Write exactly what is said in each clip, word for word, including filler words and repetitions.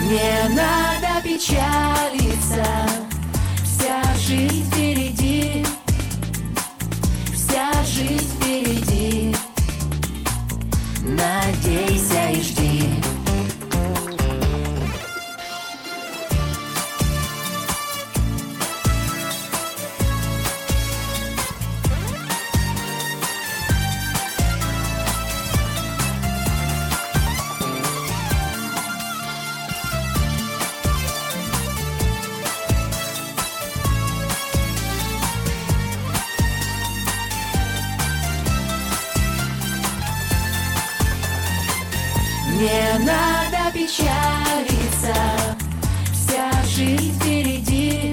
Не надо печалиться, вся жизнь впереди, вся жизнь впереди. Надейся и жди. Не надо печалиться, вся жизнь впереди,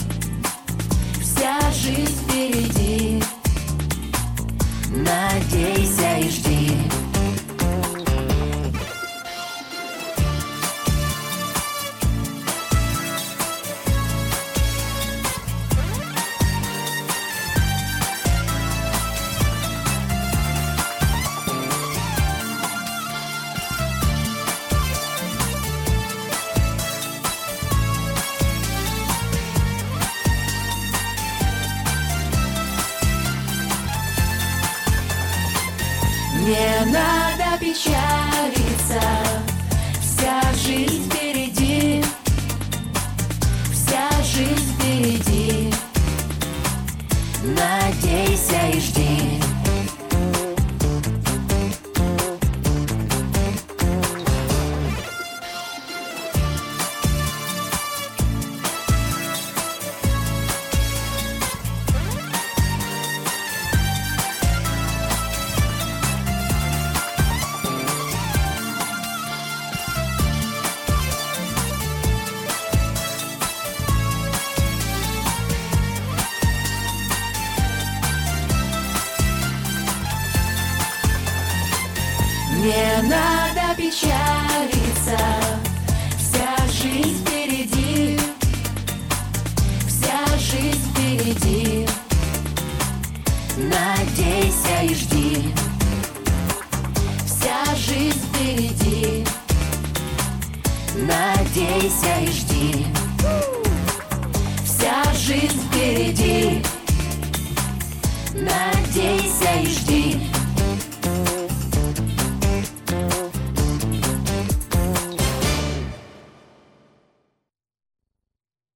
вся жизнь впереди. Надейся и жди. Не надо печалиться, вся жизнь впереди, вся жизнь впереди. Надейся и жди. Не надо печалиться, вся жизнь впереди, вся жизнь впереди. Надейся и жди. Вся жизнь впереди. Надейся и жди. Вся жизнь впереди. Надейся и жди.